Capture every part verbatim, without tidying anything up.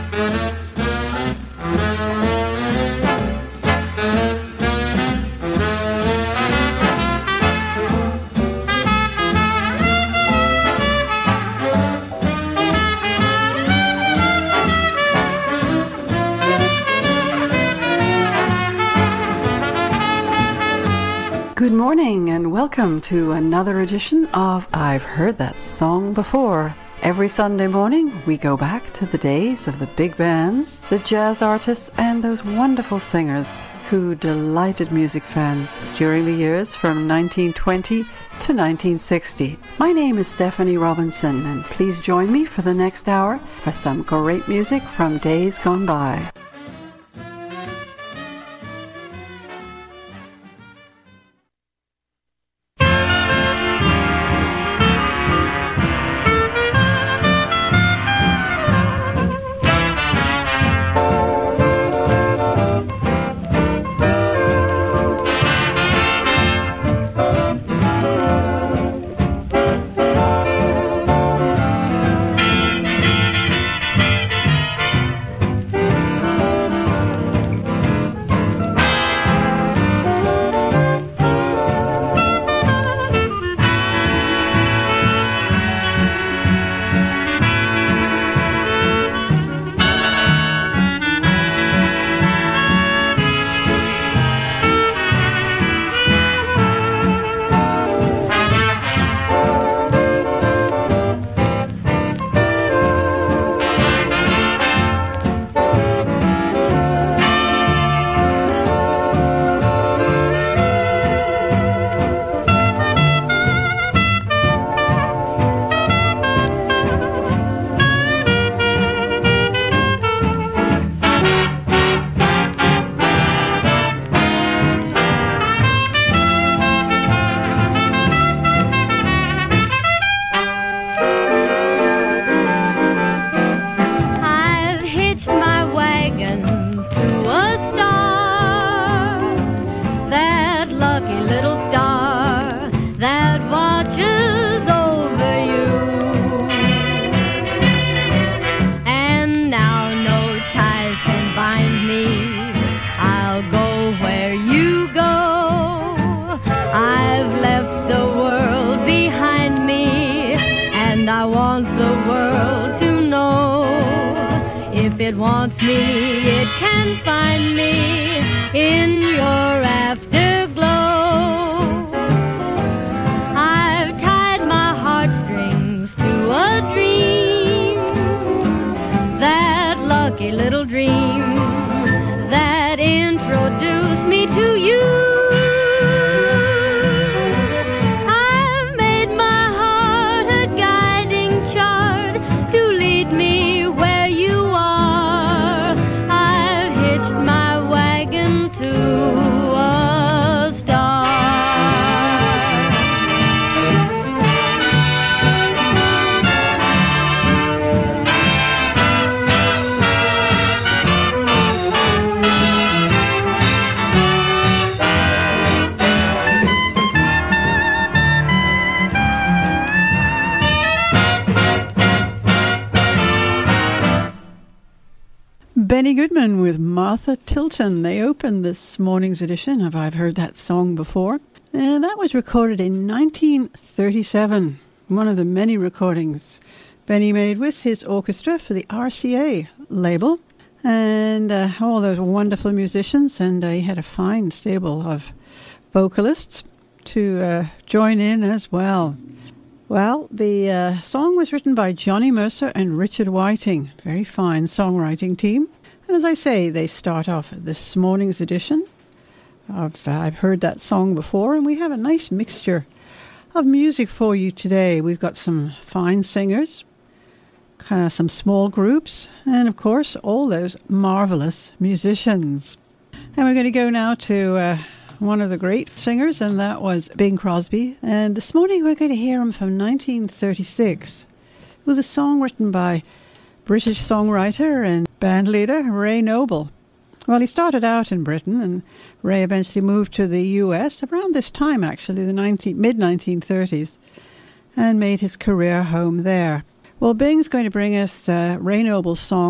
Good morning and welcome to another edition of I've Heard That Song Before. Every Sunday morning we go back to the days of the big bands, the jazz artists and those wonderful singers who delighted music fans during the years from nineteen twenty to nineteen sixty. My name is Stephanie Robinson and please join me for the next hour for some great music from days gone by. Benny Goodman with Martha Tilton. They opened this morning's edition of I've Heard That Song Before. And that was recorded in nineteen thirty-seven, one of the many recordings Benny made with his orchestra for the R C A label. And uh, all those wonderful musicians, and uh, he had a fine stable of vocalists to uh, join in as well. Well, the uh, song was written by Johnny Mercer and Richard Whiting. Very fine songwriting team. And as I say, they start off this morning's edition of uh, I've Heard That Song Before, and we have a nice mixture of music for you today. We've got some fine singers, uh, some small groups, and of course, all those marvelous musicians. And we're going to go now to uh, one of the great singers, and that was Bing Crosby. And this morning we're going to hear him from nineteen thirty-six with a song written by British songwriter and bandleader Ray Noble. Well, he started out in Britain, and Ray eventually moved to the U S around this time, actually, the mid nineteen thirties, and made his career home there. Well, Bing's going to bring us uh, Ray Noble's song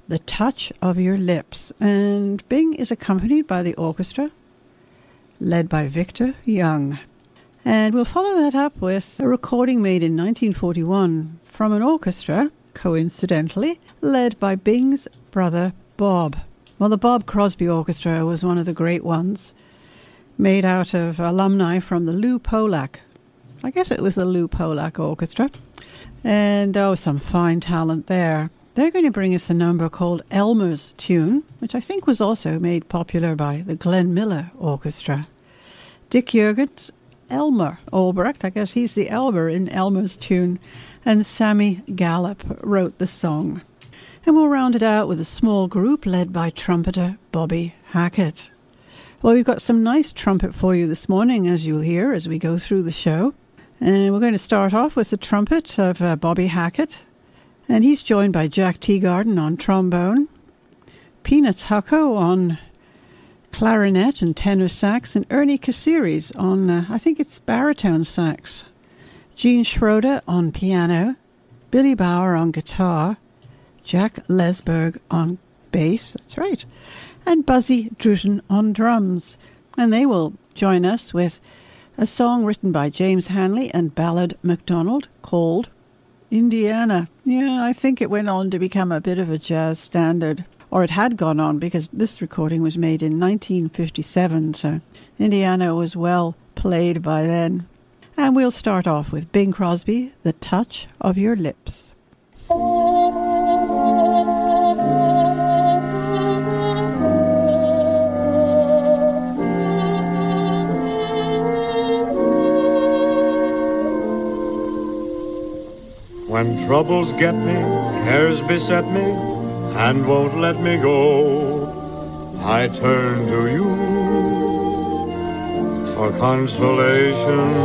The Touch of Your Lips. And Bing is accompanied by the orchestra, led by Victor Young. And we'll follow that up with a recording made in nineteen forty-one from an orchestra, coincidentally, led by Bing's brother Bob. Well, the Bob Crosby Orchestra was one of the great ones, made out of alumni from the Lou Polak. I guess it was the Lou Polak Orchestra. And oh, some fine talent there. They're going to bring us a number called Elmer's Tune, which I think was also made popular by the Glenn Miller Orchestra. Dick Jürgens, Elmer Albrecht, I guess he's the Elmer in Elmer's Tune, and Sammy Gallup wrote the song. And we'll round it out with a small group led by trumpeter Bobby Hackett. Well, we've got some nice trumpet for you this morning, as you'll hear as we go through the show. And we're going to start off with the trumpet of uh, Bobby Hackett. And he's joined by Jack Teagarden on trombone, Peanuts Hucko on clarinet and tenor sax, and Ernie Caceres on, uh, I think it's baritone sax. Gene Schroeder on piano, Billy Bauer on guitar, Jack Lesberg on bass, that's right, and Buzzy Druten on drums. And they will join us with a song written by James Hanley and Ballard MacDonald called Indiana. Yeah, I think it went on to become a bit of a jazz standard. Or it had gone on, because this recording was made in nineteen fifty-seven, so Indiana was well played by then. And we'll start off with Bing Crosby, The Touch of Your Lips. When troubles get me, cares beset me, and won't let me go, I turn to you for consolation.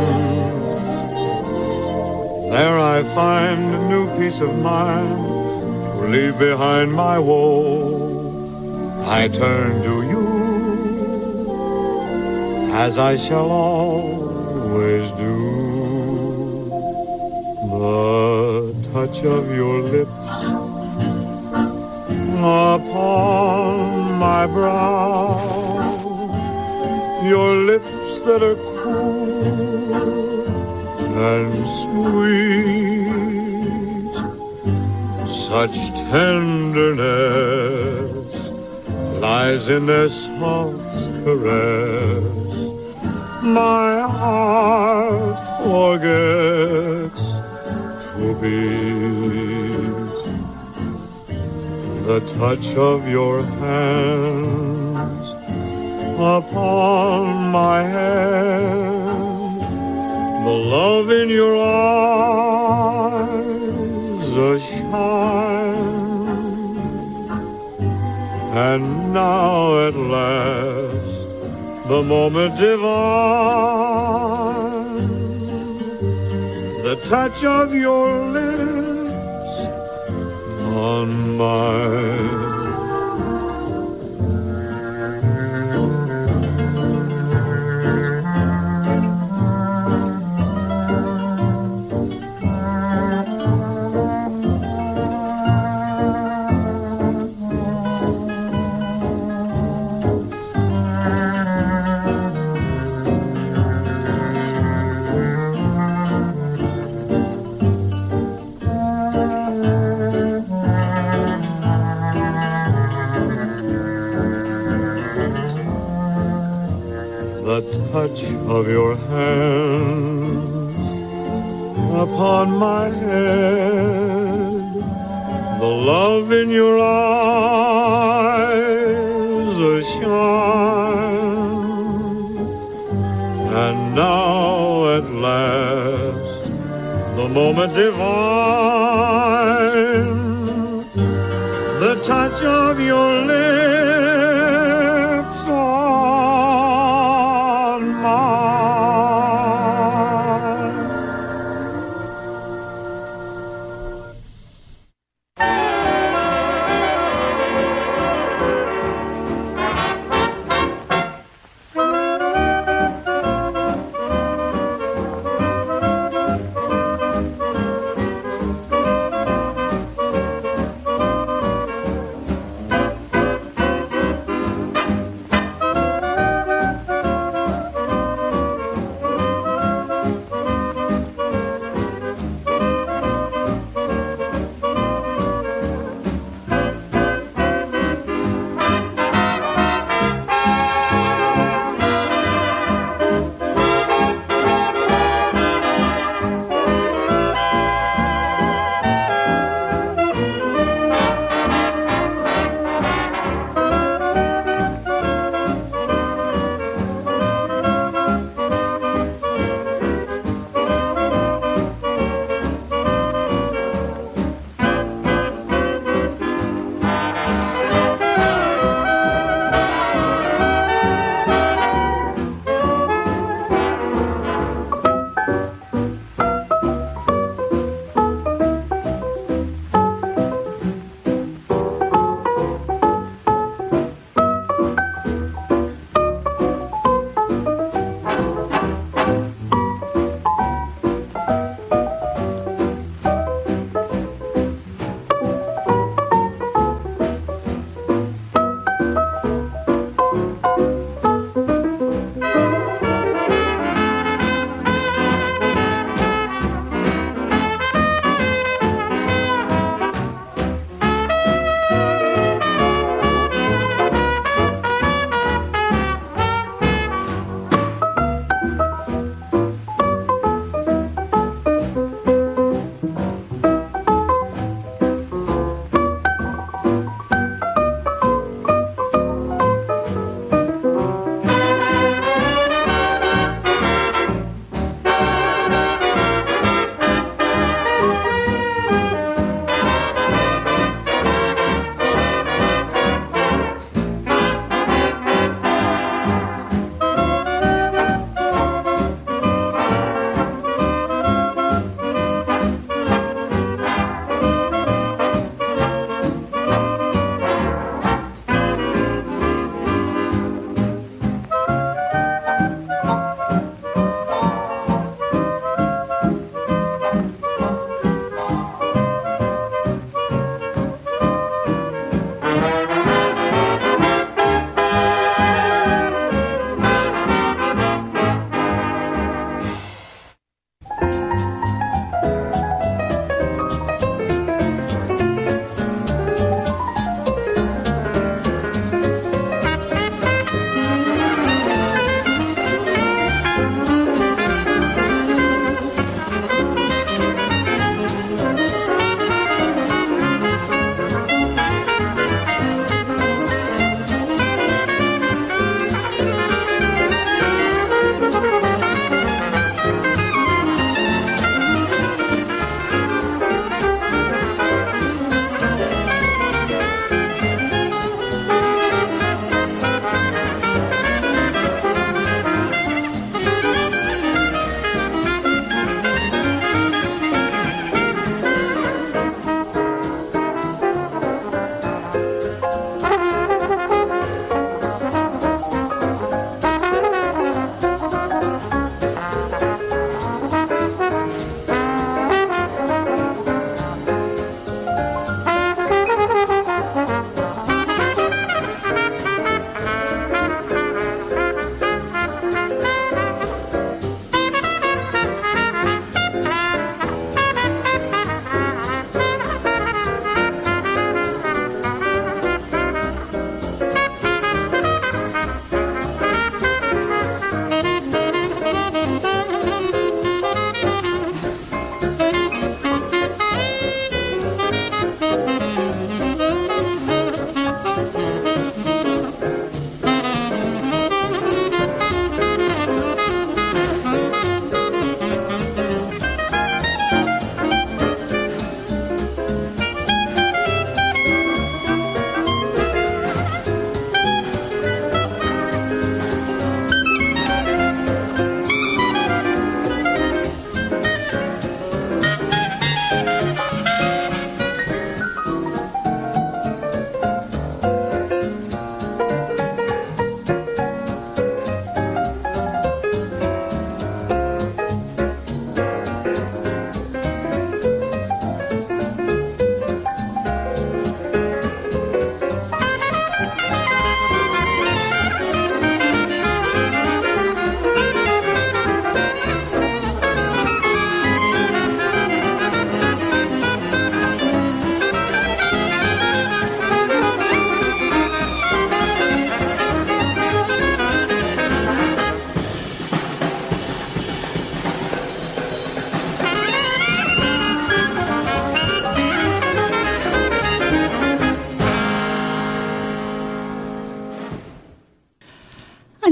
There I find a new peace of mind to leave behind my woe. I turn to you, as I shall always do. The touch of your lips upon my brow, your lips that are cool and sweet, such tenderness lies in their soft caress. My heart forgets to beat. The touch of your hands upon my head, the love in your eyes a shine, and now at last the moment divine, the touch of your lips on mine. The touch of your hands upon my head, the love in your eyes a shine, and now at last the moment divine, the touch of your lips on mine.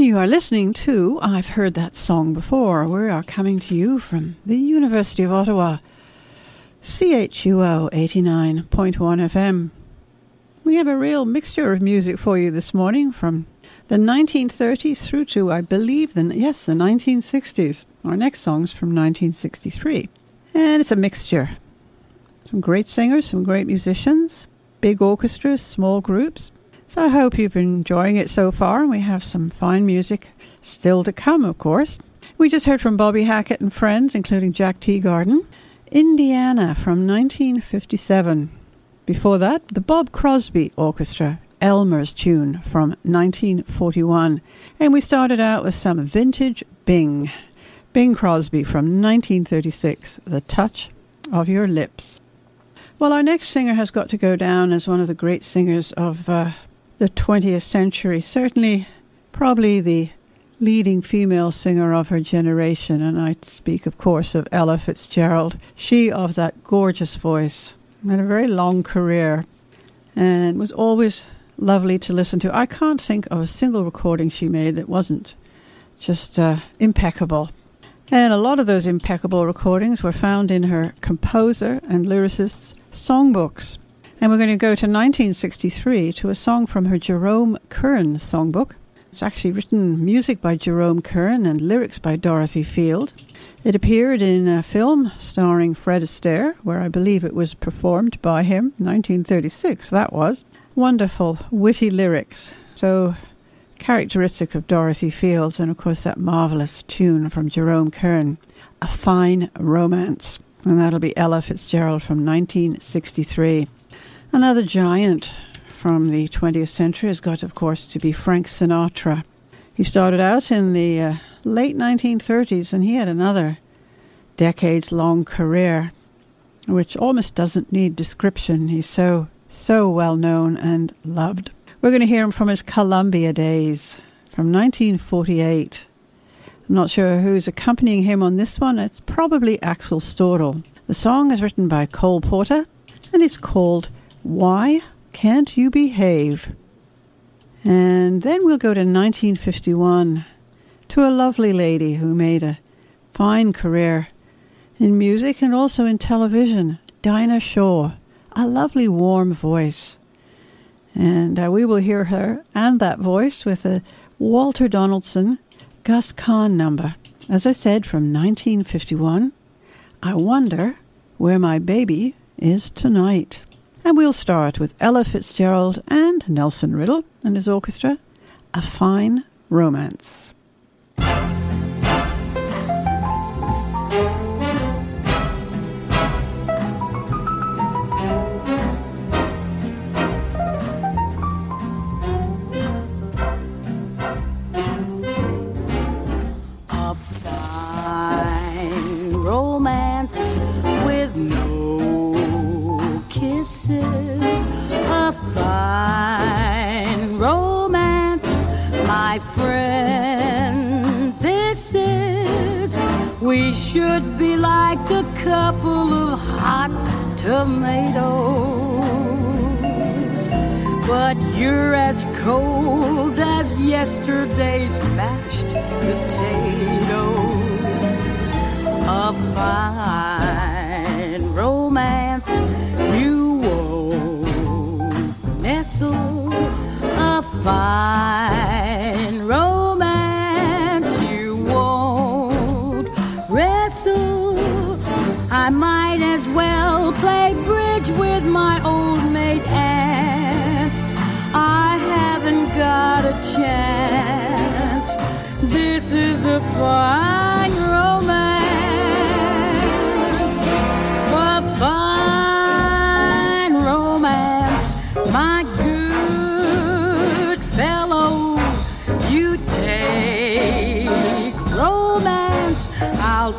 you are listening to I've Heard That Song Before. We are coming to you from the University of Ottawa, C H U O eighty-nine point one F M. We have a real mixture of music for you this morning, from the nineteen thirties through to, I believe, the, yes, the nineteen sixties. Our next song's from nineteen sixty-three. And it's a mixture. Some great singers, some great musicians, big orchestras, small groups. So I hope you've been enjoying it so far, and we have some fine music still to come, of course. We just heard from Bobby Hackett and friends, including Jack Teagarden, Indiana from nineteen fifty-seven. Before that, the Bob Crosby Orchestra, Elmer's Tune from nineteen forty-one. And we started out with some vintage Bing. Bing Crosby from nineteen thirty-six, The Touch of Your Lips. Well, our next singer has got to go down as one of the great singers of uh, the twentieth century. Certainly, probably the leading female singer of her generation. And I speak, of course, of Ella Fitzgerald. She of that gorgeous voice. Had a very long career and was always lovely to listen to. I can't think of a single recording she made that wasn't just uh, impeccable. And a lot of those impeccable recordings were found in her composer and lyricist's songbooks. And we're going to go to nineteen sixty-three to a song from her Jerome Kern songbook. It's actually written music by Jerome Kern and lyrics by Dorothy Field. It appeared in a film starring Fred Astaire, where I believe it was performed by him, nineteen thirty-six, that was. Wonderful, witty lyrics. So characteristic of Dorothy Fields, and of course that marvelous tune from Jerome Kern, A Fine Romance. And that'll be Ella Fitzgerald from nineteen sixty-three. Another giant from the twentieth century has got, of course, to be Frank Sinatra. He started out in the uh, late nineteen thirties, and he had another decades-long career, which almost doesn't need description. He's so, so well-known and loved. We're going to hear him from his Columbia days, from nineteen forty-eight. I'm not sure who's accompanying him on this one. It's probably Axel Stordahl. The song is written by Cole Porter, and it's called Why Can't You Behave? And then we'll go to nineteen fifty-one, to a lovely lady who made a fine career in music and also in television, Dinah Shore, a lovely warm voice. And uh, we will hear her and that voice with a Walter Donaldson Gus Kahn number. As I said, from nineteen fifty-one, I Wonder Where My Baby Is Tonight. And we'll start with Ella Fitzgerald and Nelson Riddle and his orchestra, A Fine Romance. A fine romance with no kisses, a fine romance, my friend, this is. We should be like a couple of hot tomatoes, but you're as cold as yesterday's mashed potatoes. A fine romance, you won't nestle. A fine romance, you won't wrestle. I might as well play bridge with my old mate ants. I haven't got a chance. This is a fine romance, a fine romance, my good fellow. You take romance, I'll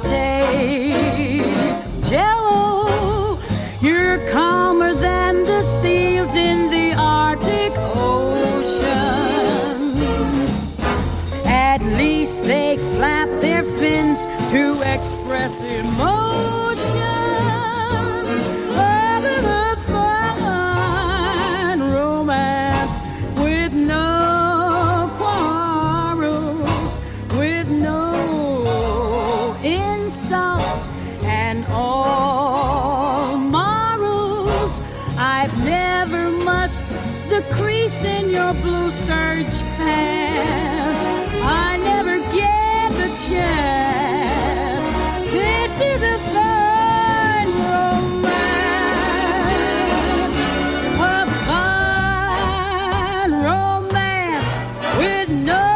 take Jello. You're calmer than the seals in the Arctic Ocean. At least they flap their fins to express emotion. Oh, the fine romance with no quarrel. the crease in your blue serge pants. I never get the chance. This is a fine romance, a fine romance with no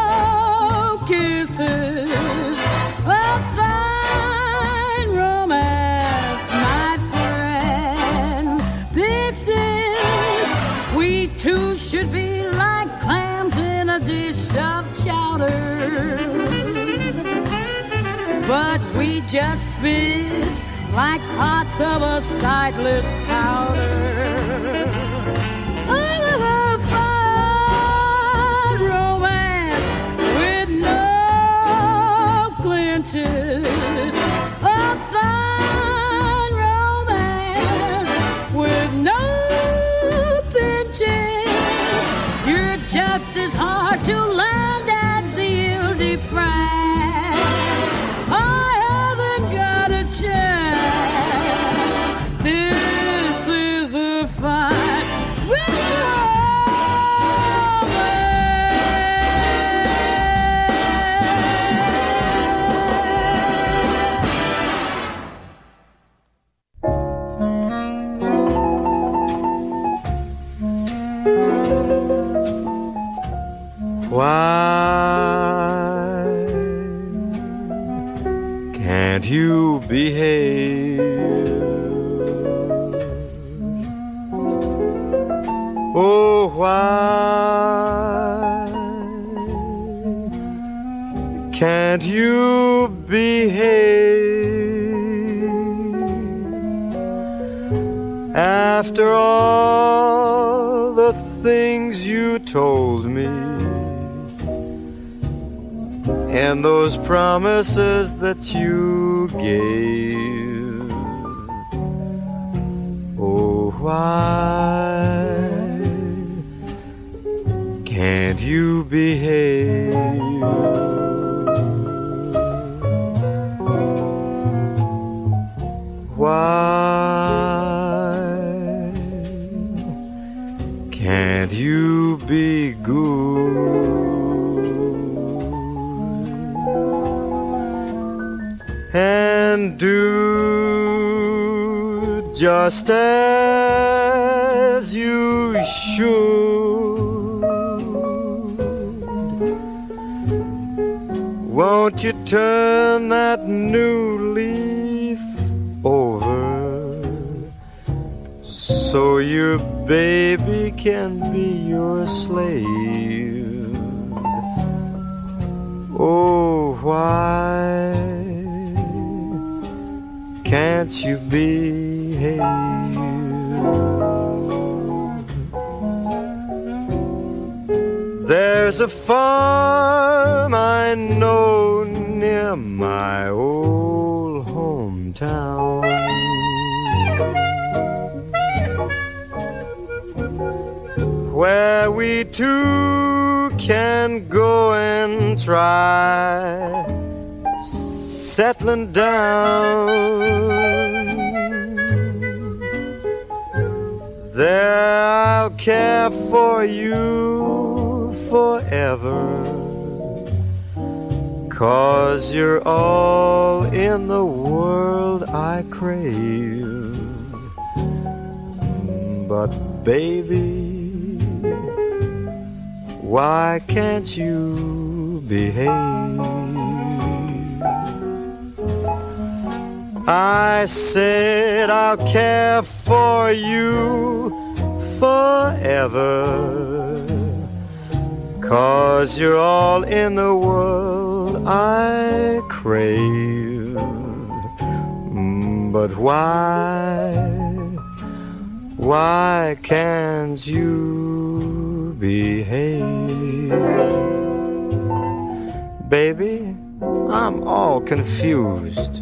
kisses, a fine romance, my friend. This is, we two should be like clams in a dish of chowder, but we just fizz like pots of a sightless powder. Oh, a fine romance with no clinches, a fine romance with no pinches. You're just as hard to land as the Ile-de-France. I haven't got a chance. This is a fine Why can't you behave? Oh, why can't you behave? After all the things you told me and those promises that you gave, oh, why can't you behave? Why can't you be good and do just as you should? Won't you turn that new leaf over so your baby can be your slave? Oh, why can't you behave? There's a farm I know near my old hometown, where we two can go and try settling down. There I'll care for you forever, 'cause you're all in the world I crave. But baby, why can't you behave? I said I'll care for you forever, 'cause you're all in the world I crave. But why, why can't you behave? Baby, I'm all confused.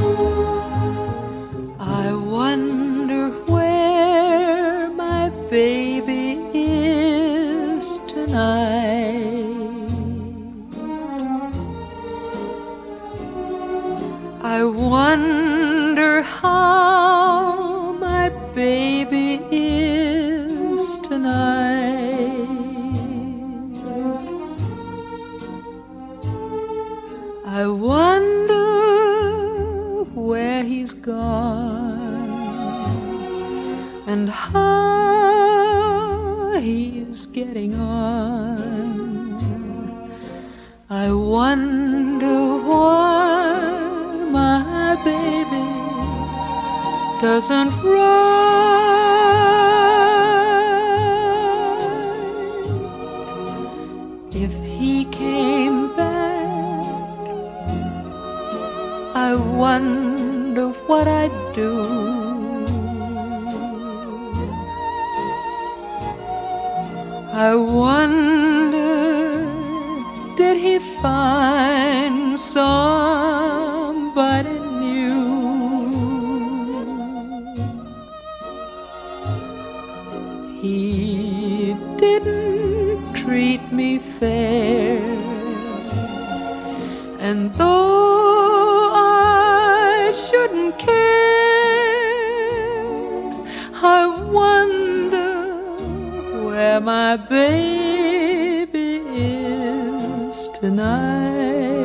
Baby baby is tonight. I wonder how my baby is tonight. I wonder where he's gone and how he's getting on. I wonder why my baby doesn't write. If he came back, I wonder what I'd do. I wonder, did he find somebody new? He didn't treat me fair, and though I shouldn't care, I wonder where my baby is tonight.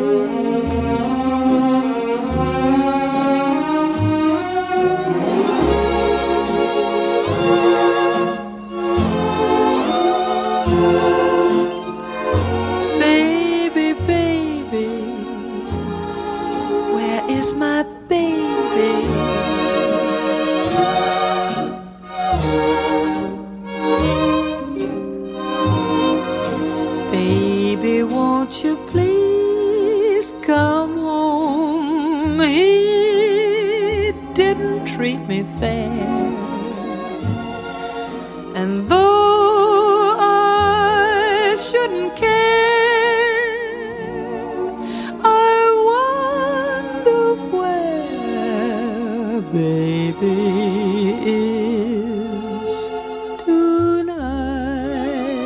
Baby, baby, where is my baby? Baby, won't you please come home? He didn't treat me fair, and though I shouldn't care, I wonder where baby is tonight.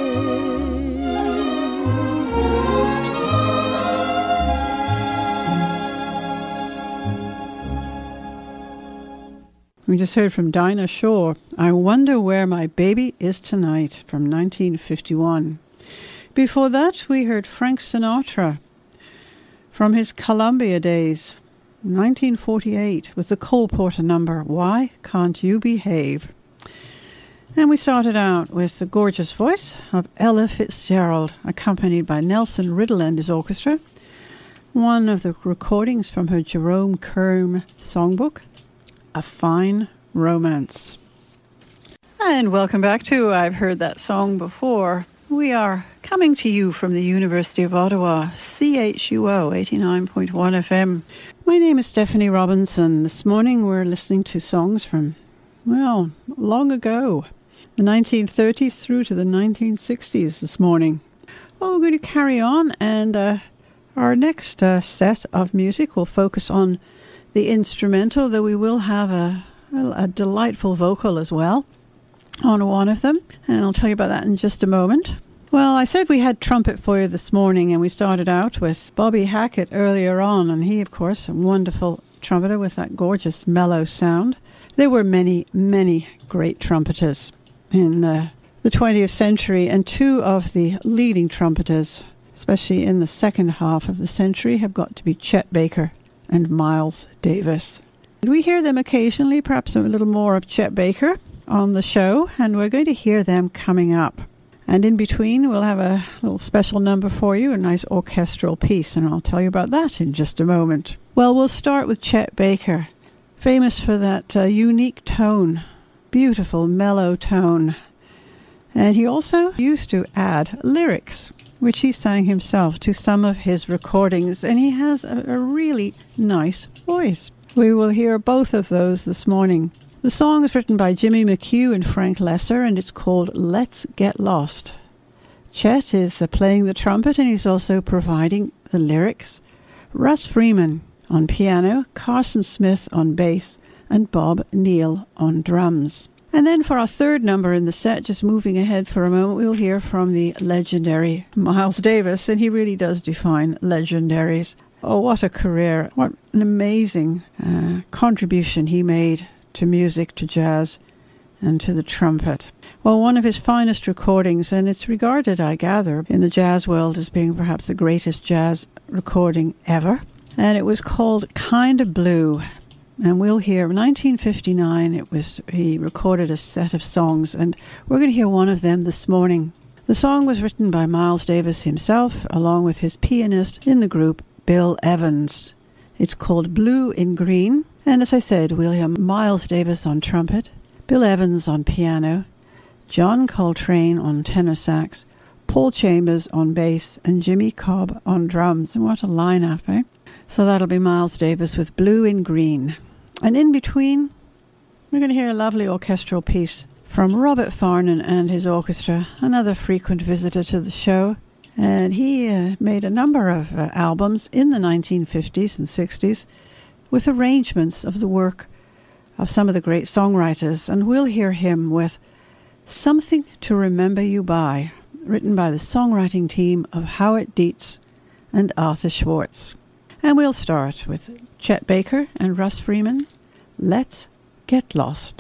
We just heard from Dinah Shore, I Wonder Where My Baby Is Tonight, from nineteen fifty-one. Before that, we heard Frank Sinatra from his Columbia days, nineteen forty-eight, with the Cole Porter number, Why Can't You Behave? And we started out with the gorgeous voice of Ella Fitzgerald, accompanied by Nelson Riddle and his orchestra, one of the recordings from her Jerome Kern songbook, A Fine Romance. And welcome back to I've Heard That Song Before. We are coming to you from the University of Ottawa, C H U O eighty-nine point one F M. My name is Stephanie Robinson. This morning we're listening to songs from, well, long ago, the nineteen thirties through to the nineteen sixties this morning. Well, we're going to carry on, and uh, our next uh, set of music will focus on the instrumental, though we will have a, a, a delightful vocal as well on one of them, and I'll tell you about that in just a moment. Well, I said we had trumpet for you this morning, and we started out with Bobby Hackett earlier on, and he, of course, a wonderful trumpeter with that gorgeous mellow sound. There were many, many great trumpeters in the, the twentieth century, and two of the leading trumpeters, especially in the second half of the century, have got to be Chet Baker and Miles Davis. We hear them occasionally, perhaps a little more of Chet Baker on the show, and we're going to hear them coming up. And in between, we'll have a little special number for you, a nice orchestral piece, and I'll tell you about that in just a moment. Well, we'll start with Chet Baker, famous for that uh, unique tone, beautiful mellow tone. And he also used to add lyrics, which he sang himself to some of his recordings, and he has a, a really nice voice. We will hear both of those this morning. The song is written by Jimmy McHugh and Frank Lesser, and it's called Let's Get Lost. Chet is uh, playing the trumpet, and he's also providing the lyrics. Russ Freeman on piano, Carson Smith on bass, and Bob Neal on drums. And then for our third number in the set, just moving ahead for a moment, we'll hear from the legendary Miles Davis, and he really does define legendaries. Oh, what a career. What an amazing uh, contribution he made to music, to jazz, and to the trumpet. Well, one of his finest recordings, and it's regarded, I gather, in the jazz world as being perhaps the greatest jazz recording ever. And it was called Kinda Blue. And we'll hear, nineteen fifty-nine, it was he recorded a set of songs, and we're going to hear one of them this morning. The song was written by Miles Davis himself, along with his pianist in the group, Bill Evans. It's called Blue in Green, and as I said, we'll hear Miles Davis on trumpet, Bill Evans on piano, John Coltrane on tenor sax, Paul Chambers on bass, and Jimmy Cobb on drums. And what a lineup, eh? So that'll be Miles Davis with Blue in Green. And in between, we're going to hear a lovely orchestral piece from Robert Farnon and his orchestra, another frequent visitor to the show. And he uh, made a number of uh, albums in the nineteen fifties and sixties with arrangements of the work of some of the great songwriters. And we'll hear him with Something to Remember You By, written by the songwriting team of Howard Dietz and Arthur Schwartz. And we'll start with Chet Baker and Russ Freeman. Let's Get Lost.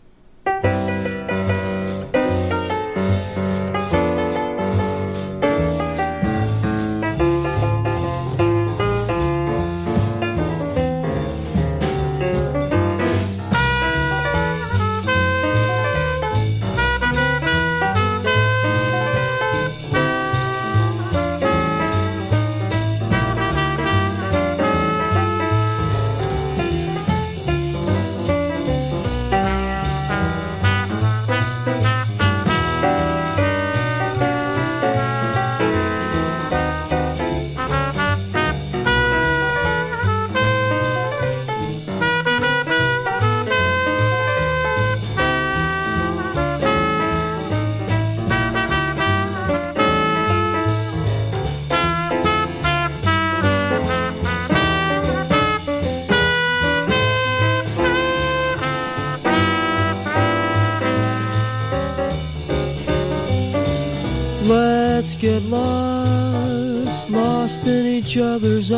Let's get lost, lost in each other's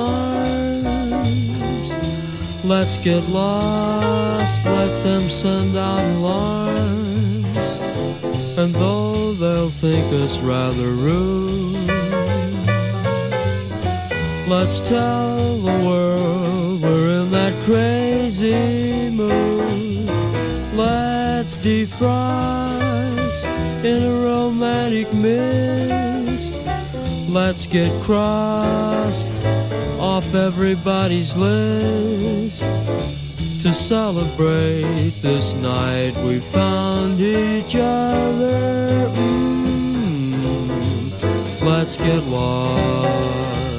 arms. Let's get lost, let them send out alarms. And though they'll think us rather rude, let's tell the world we're in that crazy mood. Let's defrost in a romantic mist. Let's get crossed off everybody's list to celebrate this night we found each other. Mm, let's get lost.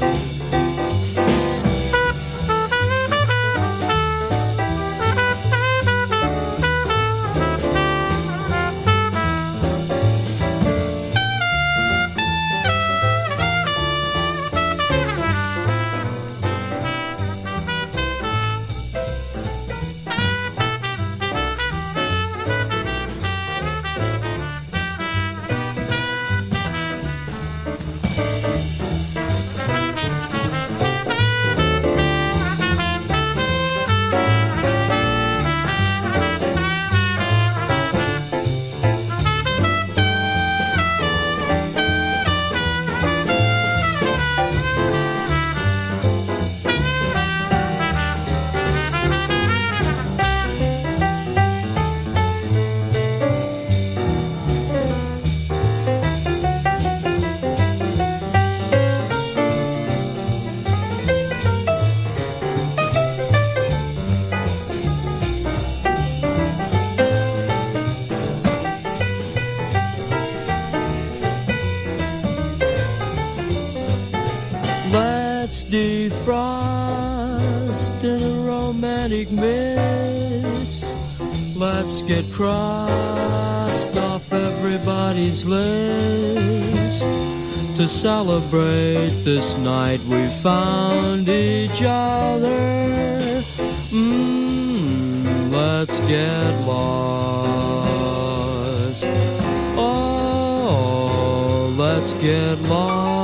Defrost in a romantic mist. Let's get crossed off everybody's list to celebrate this night we found each other. Mm, let's get lost. Oh, let's get lost.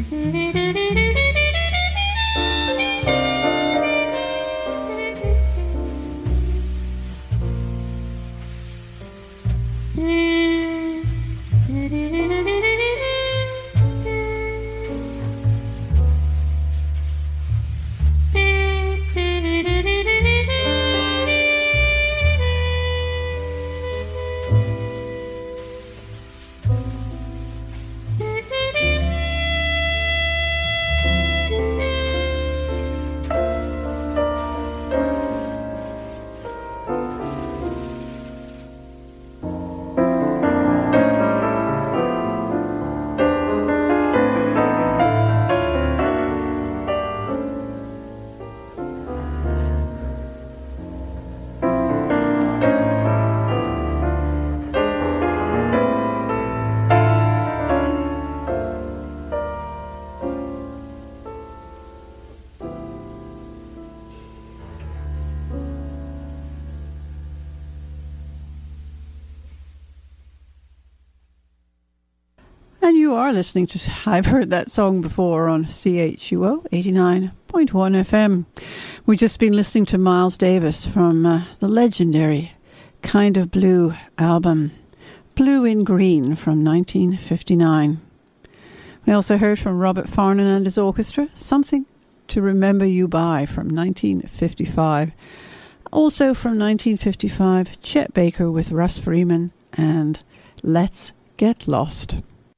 And you are listening to, I've heard that song before on C H U O eighty-nine point one F M. We've just been listening to Miles Davis from uh, the legendary Kind of Blue album, Blue in Green from nineteen fifty-nine. We also heard from Robert Farnon and his orchestra, Something to Remember You By from nineteen fifty-five. Also from nineteen fifty-five, Chet Baker with Russ Freeman and Let's Get Lost.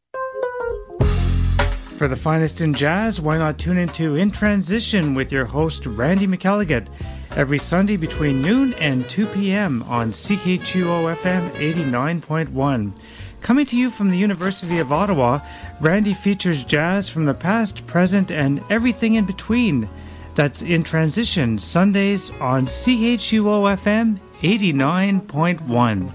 For the finest in jazz, why not tune into In Transition with your host Randy McElligott every Sunday between noon and two p.m. on C H U O F M eighty-nine point one. Coming to you from the University of Ottawa, Randy features jazz from the past, present, and everything in between. That's In Transition, Sundays on C H U O F M eighty-nine point one.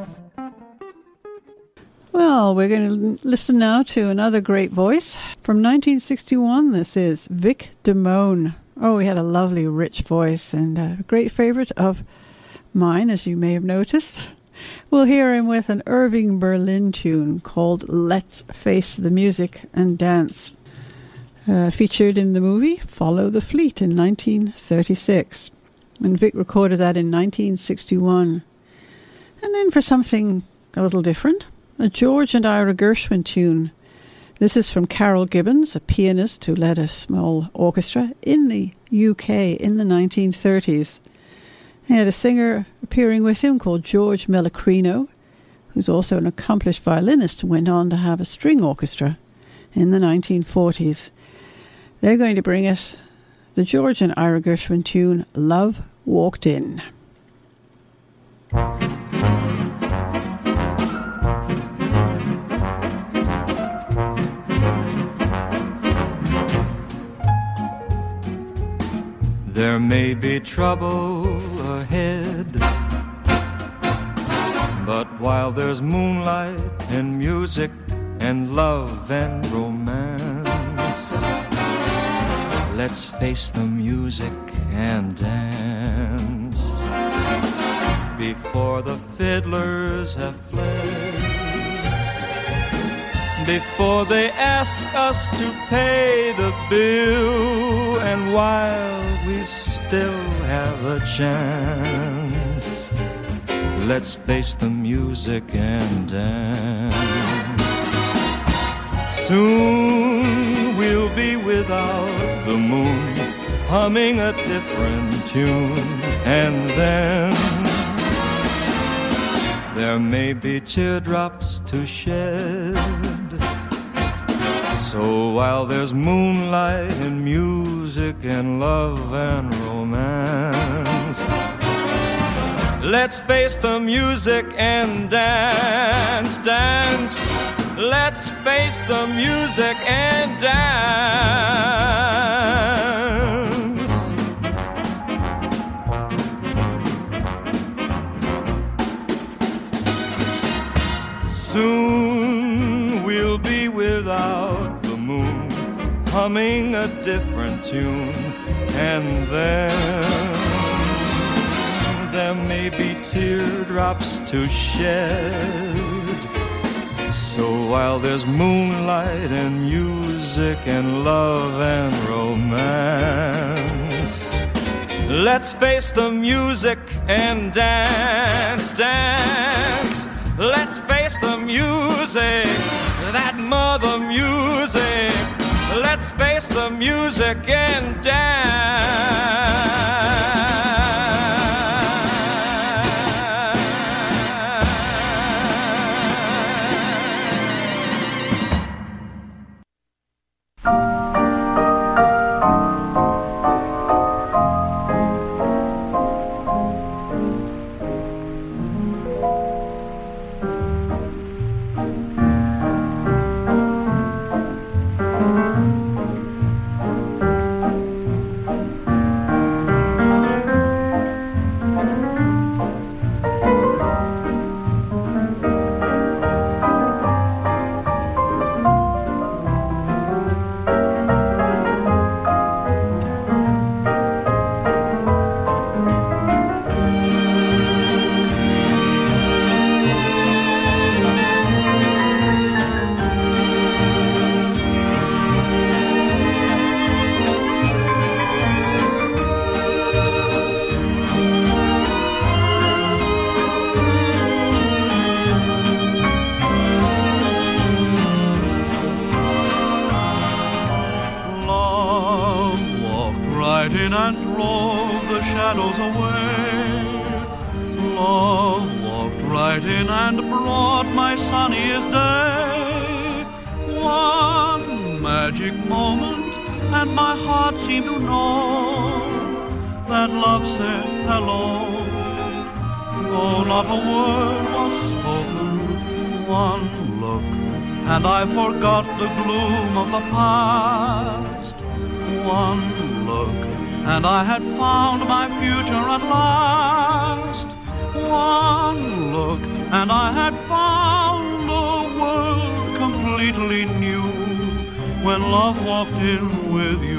Well, we're going to listen now to another great voice. From nineteen sixty-one, this is Vic Damone. Oh, he had a lovely, rich voice and a great favorite of mine, as you may have noticed. We'll hear him with an Irving Berlin tune called Let's Face the Music and Dance, uh, featured in the movie Follow the Fleet in nineteen thirty-six. And Vic recorded that in nineteen sixty-one. And then for something a little different, a George and Ira Gershwin tune. This is from Carol Gibbons, a pianist who led a small orchestra in the U K in the nineteen thirties. He had a singer appearing with him called George Mellecrino, who's also an accomplished violinist and went on to have a string orchestra in the nineteen forties. They're going to bring us the George and Ira Gershwin tune, Love Walked In. There may be trouble ahead, but while there's moonlight and music and love and romance, let's face the music and dance. Before the fiddlers have fled, before they ask us to pay the bill, and while we still have a chance, let's face the music and dance. Soon we'll be without the moon, humming a different tune, and then there may be teardrops to shed. So while there's moonlight and music and love and romance, let's face the music and dance, dance. Let's face the music and dance. Soon we'll be without the moon, humming a different tune, and then there may be teardrops to shed. So while there's moonlight and music and love and romance, let's face the music and dance, dance. Let's face the music, that mother music. Let's face the music and dance. And I forgot the gloom of the past. One look, and I had found my future at last. One look, and I had found a world completely new when love walked in with you.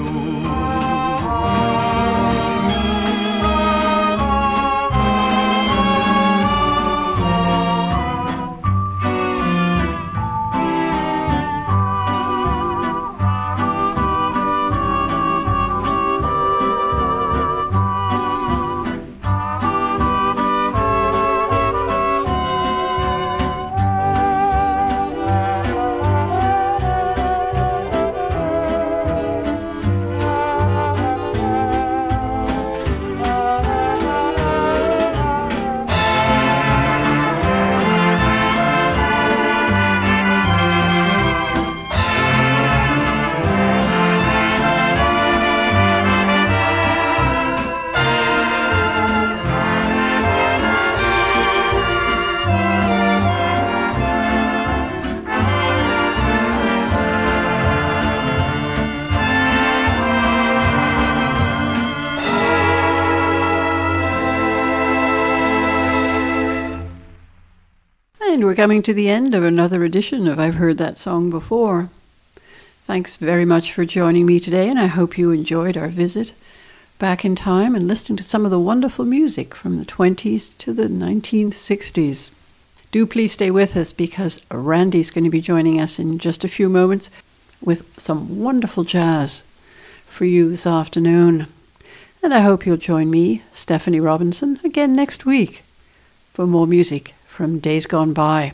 And we're coming to the end of another edition of I've Heard That Song Before. Thanks very much for joining me today, and I hope you enjoyed our visit back in time and listening to some of the wonderful music from the twenties to the nineteen sixties. Do please stay with us, because Randy's going to be joining us in just a few moments with some wonderful jazz for you this afternoon. And I hope you'll join me, Stephanie Robinson, again next week for more music from days gone by.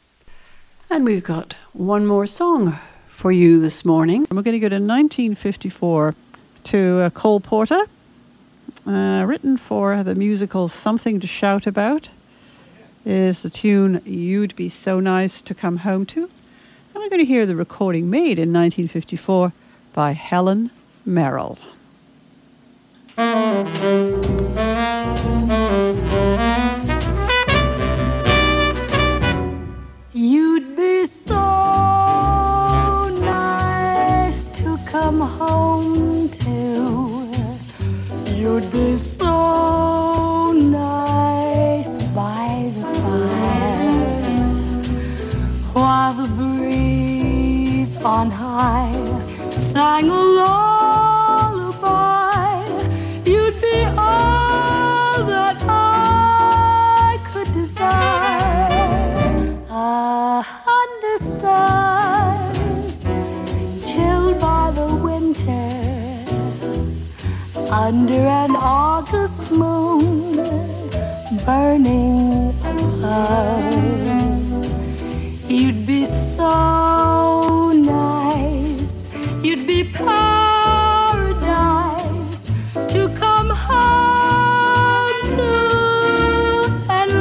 And we've got one more song for you this morning. We're going to go to nineteen fifty-four to uh, Cole Porter, uh, written for the musical Something to Shout About, is the tune You'd Be So Nice to Come Home To. And we're going to hear the recording made in nineteen fifty-four by Helen Merrill. You'd be so nice to come home to. You'd be so nice by the fire, while the breeze on high sang a lullaby. You'd be all that I could desire. A hundred under an August moon burning above. You'd be so nice, you'd be paradise to come home to and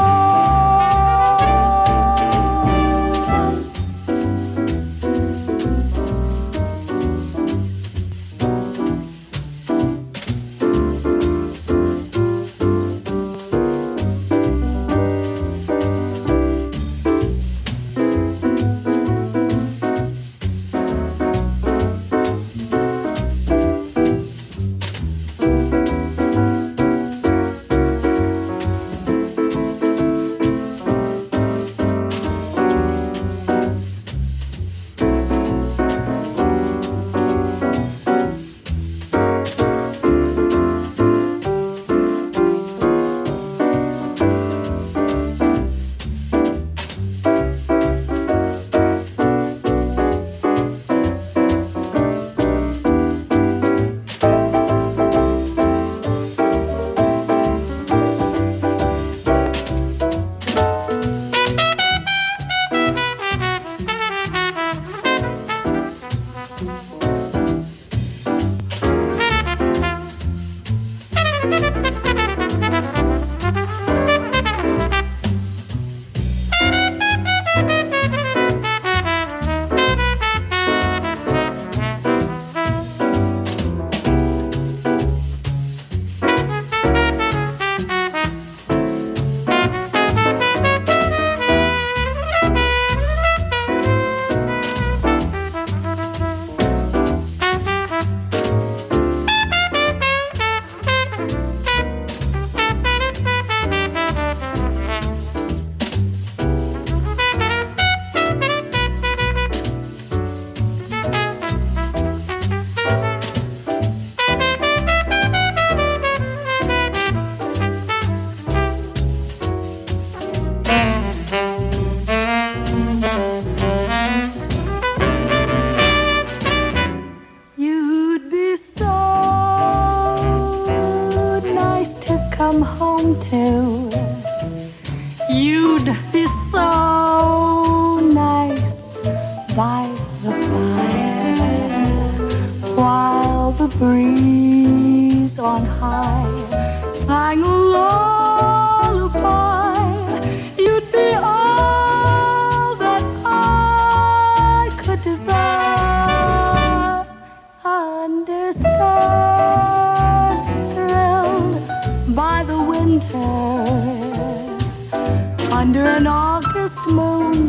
under an August moon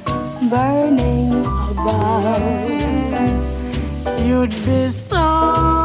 burning above. You'd be so